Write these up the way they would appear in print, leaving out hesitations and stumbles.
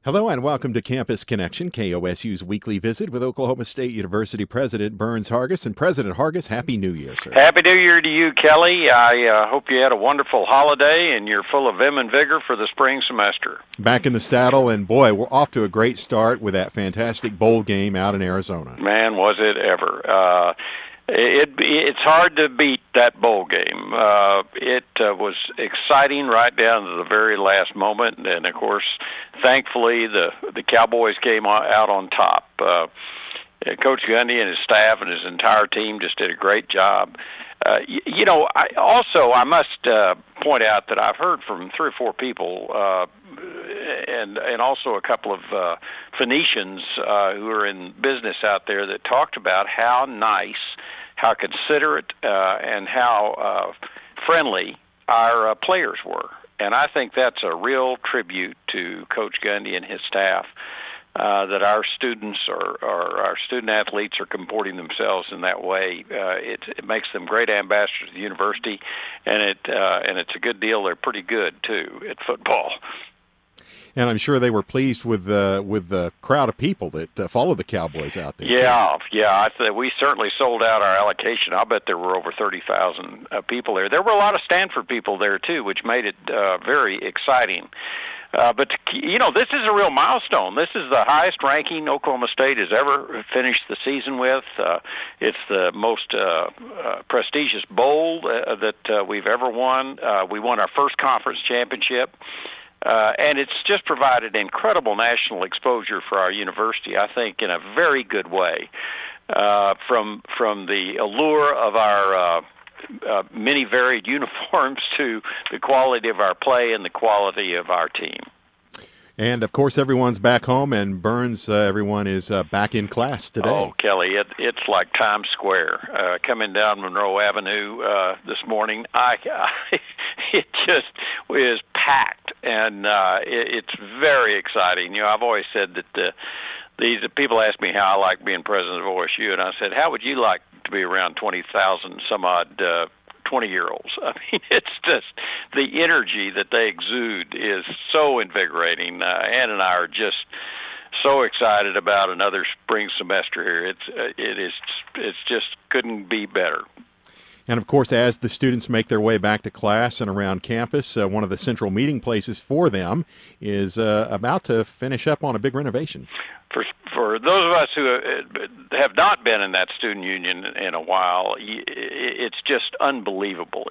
Hello and welcome to Campus Connection, KOSU's weekly visit with Oklahoma State University President Burns Hargis. And President Hargis, Happy New Year, sir. Happy New Year to you, Kelly. I hope you had a wonderful holiday and you're full of vim and vigor for the spring semester. Back in the saddle, and boy, we're off to a great start with that fantastic bowl game out in Arizona. Man, was it ever. It's hard to beat that bowl game. It was exciting right down to the very last moment, and of course, thankfully, the Cowboys came out on top. Coach Gundy and his staff and his entire team just did a great job. I must point out that I've heard from 3 or 4 people, and also a couple of Phoenicians who are in business out there that talked about how nice, how considerate, and how friendly our players were. And I think that's a real tribute to Coach Gundy and his staff, that our students or our student athletes are comporting themselves in that way. It makes them great ambassadors of the university, and it's a good deal. They're pretty good too at football. And I'm sure they were pleased with the crowd of people that followed the Cowboys out there. Yeah. We certainly sold out our allocation. I'll bet there were over 30,000 people there. There were a lot of Stanford people there too, which made it very exciting. But this is a real milestone. This is the highest ranking Oklahoma State has ever finished the season with. It's the most prestigious bowl that we've ever won. We won our first conference championship. And it's just provided incredible national exposure for our university, I think, in a very good way. From the allure of our many varied uniforms to the quality of our play and the quality of our team. And, of course, everyone's back home, and Burns, everyone is back in class today. Oh, Kelly, it's like Times Square. Coming down Monroe Avenue this morning, it just is packed, and it's very exciting. I've always said that these people ask me how I like being president of OSU, and I said, how would you like to be around 20,000 some odd 20-year-olds? I mean, it's just the energy that they exude is so invigorating. Ann and I are just so excited about another spring semester here. It's just couldn't be better. And, of course, as the students make their way back to class and around campus, one of the central meeting places for them is about to finish up on a big renovation. For those of us who have not been in that student union in a while, it's just unbelievable.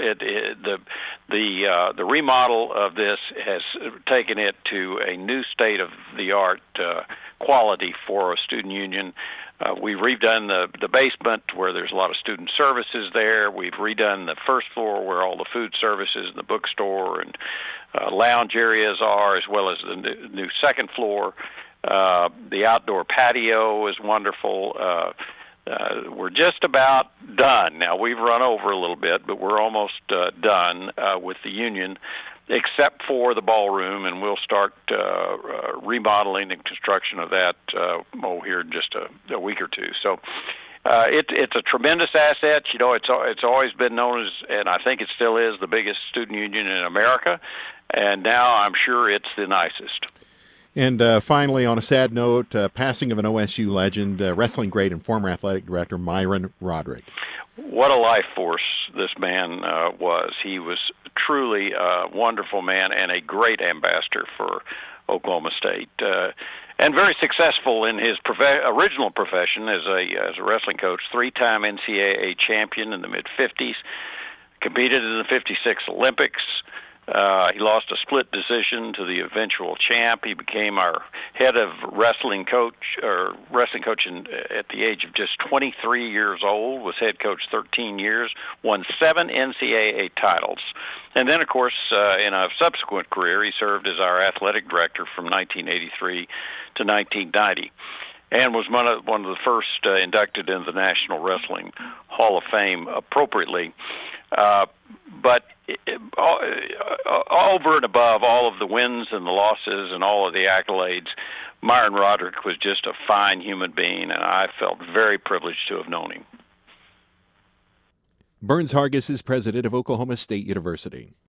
The remodel of this has taken it to a new state-of-the-art quality for a student union. We've redone the basement where there's a lot of student services there. We've redone the first floor where all the food services and the bookstore and lounge areas are, as well as the new second floor. The outdoor patio is wonderful. We're just about done. Now, we've run over a little bit, but we're almost done with the union, except for the ballroom, and we'll start remodeling and construction of that here in just a week or two. So it's a tremendous asset. It's always been known as, and I think it still is, the biggest student union in America, and now I'm sure it's the nicest. And finally, on a sad note, passing of an OSU legend, wrestling great and former athletic director Myron Roderick. What a life force this man was. He was truly a wonderful man and a great ambassador for Oklahoma State, and very successful in his original profession as a wrestling coach. 3-time NCAA champion in the mid-'50s, competed in the '56 Olympics. He lost a split decision to the eventual champ. He became our head of wrestling coach at the age of just 23 years old, was head coach 13 years, won 7 NCAA titles. And then, of course, in a subsequent career, he served as our athletic director from 1983 to 1990. And was one of the first inducted into the National Wrestling Hall of Fame appropriately. But over and above all of the wins and the losses and all of the accolades, Myron Roderick was just a fine human being, and I felt very privileged to have known him. Burns Hargis is president of Oklahoma State University.